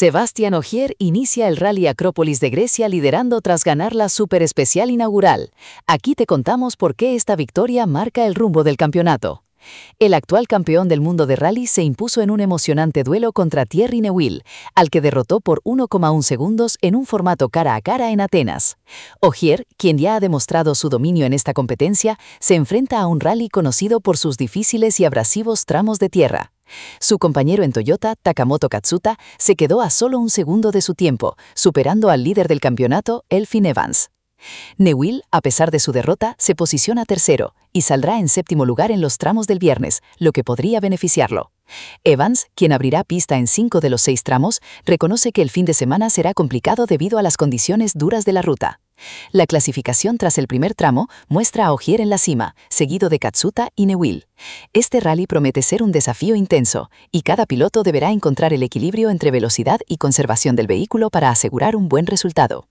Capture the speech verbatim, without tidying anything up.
Sebastián Ogier inicia el Rally Acrópolis de Grecia liderando tras ganar la Super Especial inaugural. Aquí te contamos por qué esta victoria marca el rumbo del campeonato. El actual campeón del mundo de rally se impuso en un emocionante duelo contra Thierry Neuville, al que derrotó por uno coma uno segundos en un formato cara a cara en Atenas. Ogier, quien ya ha demostrado su dominio en esta competencia, se enfrenta a un rally conocido por sus difíciles y abrasivos tramos de tierra. Su compañero en Toyota, Takamoto Katsuta, se quedó a solo un segundo de su tiempo, superando al líder del campeonato, Elfyn Evans. Neuville, a pesar de su derrota, se posiciona tercero y saldrá en séptimo lugar en los tramos del viernes, lo que podría beneficiarlo. Evans, quien abrirá pista en cinco de los seis tramos, reconoce que el fin de semana será complicado debido a las condiciones duras de la ruta. La clasificación tras el primer tramo muestra a Ogier en la cima, seguido de Katsuta y Neuville. Este rally promete ser un desafío intenso, y cada piloto deberá encontrar el equilibrio entre velocidad y conservación del vehículo para asegurar un buen resultado.